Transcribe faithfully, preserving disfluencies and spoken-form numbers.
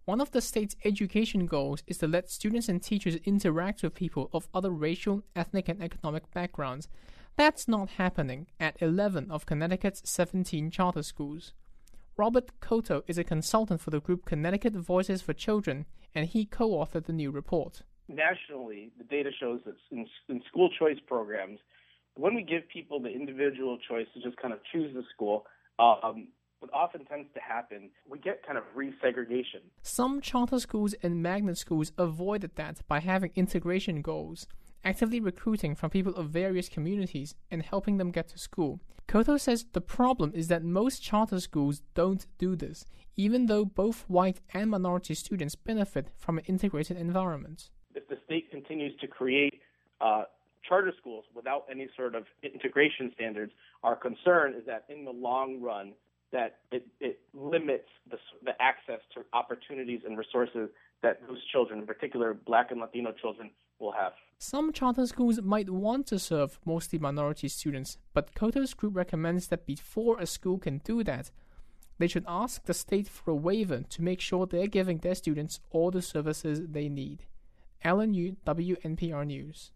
One of the state's education goals is to let students and teachers interact with people of other racial, ethnic, and economic backgrounds. That's not happening at eleven of Connecticut's seventeen charter schools. Robert Koto is a consultant for the group Connecticut Voices for Children, and he co-authored the new report. Nationally, the data shows that in, in school choice programs, when we give people the individual choice to just kind of choose the school, um, what often tends to happen, we get kind of resegregation. Some charter schools and magnet schools avoided that by having integration goals, actively recruiting from people of various communities and helping them get to school. Koto says the problem is that most charter schools don't do this, even though both white and minority students benefit from an integrated environment. If the state continues to create uh, charter schools without any sort of integration standards, our concern is that in the long run, that it, it limits the, the access to opportunities and resources that those children, in particular Black and Latino children, will have. Some charter schools might want to serve mostly minority students, but Koto's group recommends that before a school can do that, they should ask the state for a waiver to make sure they're giving their students all the services they need. Alan Yu, W N P R News.